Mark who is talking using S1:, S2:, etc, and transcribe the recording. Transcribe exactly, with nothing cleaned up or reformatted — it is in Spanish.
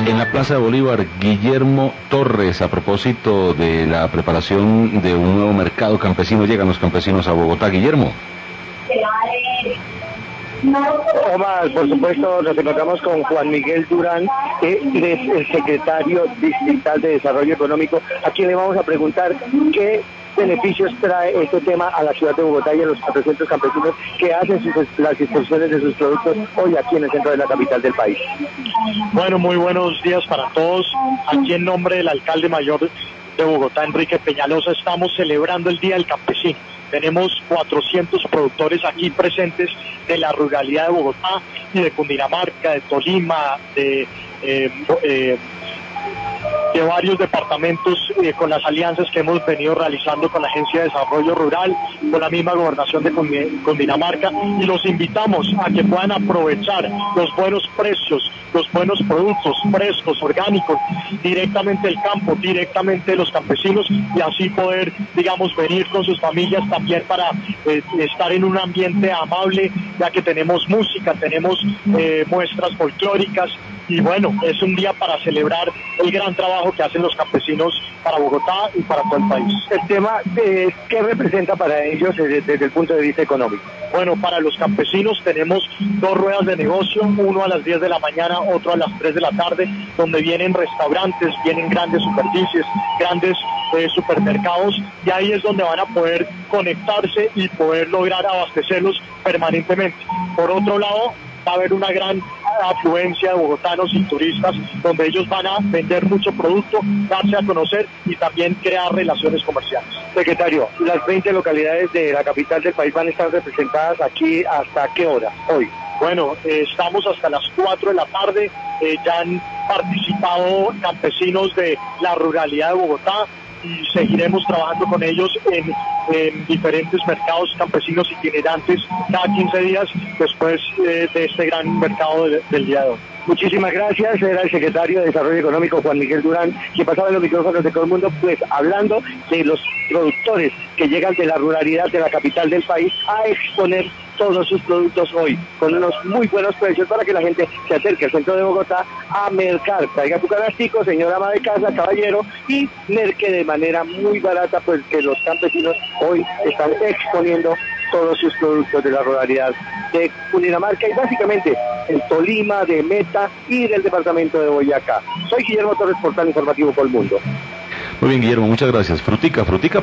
S1: En la Plaza de Bolívar, Guillermo Torres, a propósito de la preparación de un nuevo mercado campesino, llegan los campesinos a Bogotá. Guillermo.
S2: Omar, por supuesto, nos encontramos con Juan Miguel Durán, que es el secretario distrital de Desarrollo Económico, a quien le vamos a preguntar qué beneficios trae este tema a la ciudad de Bogotá y a los cuatrocientos campesinos que hacen sus, las exposiciones de sus productos hoy aquí en el centro de la capital del país.
S3: Bueno, muy buenos días para todos. Aquí en nombre del alcalde mayor de Bogotá, Enrique Peñalosa, estamos celebrando el Día del Campesino. Tenemos cuatrocientos productores aquí presentes de la ruralidad de Bogotá y de Cundinamarca, de Tolima, de... Eh, eh, de varios departamentos eh, con las alianzas que hemos venido realizando con la Agencia de Desarrollo Rural, con la misma Gobernación de Cundinamarca, y los invitamos a que puedan aprovechar los buenos precios, los buenos productos frescos, orgánicos, directamente del campo, directamente de los campesinos, y así poder, digamos, venir con sus familias también para eh, estar en un ambiente amable, ya que tenemos música, tenemos eh, muestras folclóricas, y bueno, es un día para celebrar el gran trabajo que hacen los campesinos para Bogotá y para todo el país.
S2: El tema, de, ¿qué representa para ellos desde, desde el punto de vista económico?
S3: Bueno, para los campesinos tenemos dos ruedas de negocio, uno a las diez de la mañana, otro a las tres de la tarde, donde vienen restaurantes, vienen grandes superficies, grandes eh, supermercados, y ahí es donde van a poder conectarse y poder lograr abastecerlos permanentemente. Por otro lado, va a haber una gran afluencia de bogotanos y turistas, donde ellos van a vender mucho producto, darse a conocer y también crear relaciones comerciales.
S2: Secretario, las veinte localidades de la capital del país van a estar representadas aquí ¿hasta qué hora hoy?
S3: Bueno, eh, estamos hasta las cuatro de la tarde, eh, ya han participado campesinos de la ruralidad de Bogotá, y seguiremos trabajando con ellos en, en diferentes mercados campesinos itinerantes cada quince días después eh, de este gran mercado de, del día de hoy.
S2: Muchísimas gracias, era el secretario de Desarrollo Económico Juan Miguel Durán, que pasaba en los micrófonos de todo el mundo, pues hablando de los productores que llegan de la ruralidad de la capital del país a exponer todos sus productos hoy, con unos muy buenos precios para que la gente se acerque al centro de Bogotá a mercar. Traiga su canastico, señora ama de casa, caballero, y merque de manera muy barata, pues que los campesinos hoy están exponiendo todos sus productos de la ruralidad de Cundinamarca y básicamente el Tolima, de Meta y del departamento de Boyacá. Soy Guillermo Torres, Portal Informativo Colmundo.
S1: Muy bien, Guillermo, muchas gracias. Frutica, frutica.